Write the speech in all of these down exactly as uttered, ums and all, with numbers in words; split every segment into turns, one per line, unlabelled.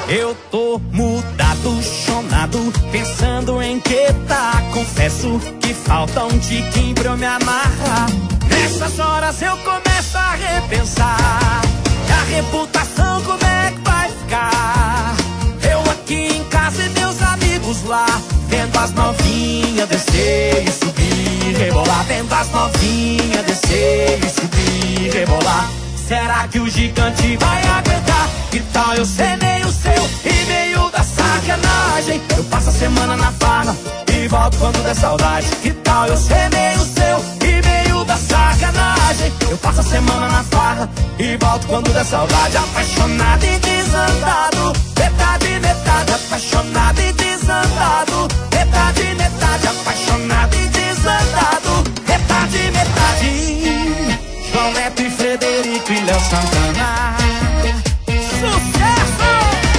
Eu tô mudado, chonado, pensando em que tá. Confesso que falta um tiquinho pra eu me amarrar. Nessas horas eu começo a repensar. E a reputação como é que vai ficar? Eu aqui em casa e meus amigos lá, vendo as novinhas descer e subir, rebolar. Vendo as novinhas descer e subir, rebolar. Será que o gigante vai aguentar? Que tal eu ser meio seu e meio da sacanagem? Eu passo a semana na farra e volto quando der saudade. Que tal eu ser meio seu e meio da sacanagem? Eu passo a semana na farra e volto quando der saudade. Apaixonado e desandado, metade, metade. Apaixonado e desandado, metade, metade. Apaixonado e desandado, metade, metade. João Neto e Frederico e Léo Santana. Sucesso!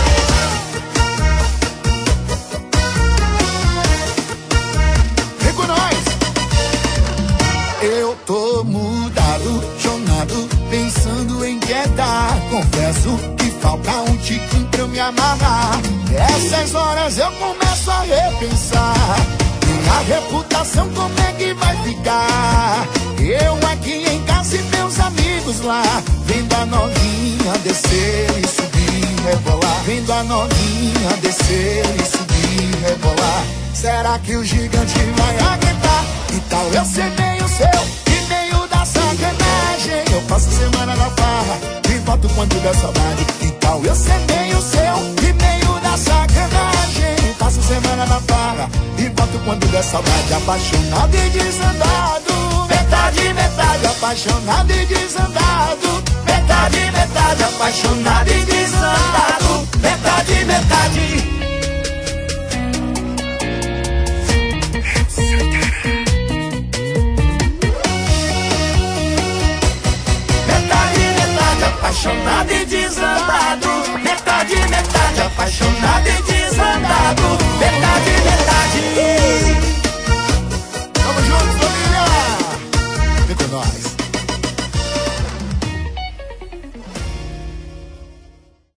Vem com nós! Eu tô mudado, chonado, pensando em quedar. Confesso que falta um tiquinho pra eu me amarrar. Nessas horas eu começo a repensar. Minha reputação como é que vai ficar? Eu aqui em casa e meus amigos lá, vendo a novinha descer e subir, rebolar. Vendo a novinha descer e subir, rebolar. Será que o gigante vai aguentar? Que tal eu ser meio seu e meio da sacanagem? Eu passo a semana na farra e volto quando der saudade. Que tal eu ser meio seu e meio da sacanagem? Passo a semana na farra e volto quando der saudade. Apaixonado e desandado, metade, metade. Apaixonado e desandado, metade, metade. Apaixonado e desandado, metade, metade. Metade, metade. Apaixonado e desandado.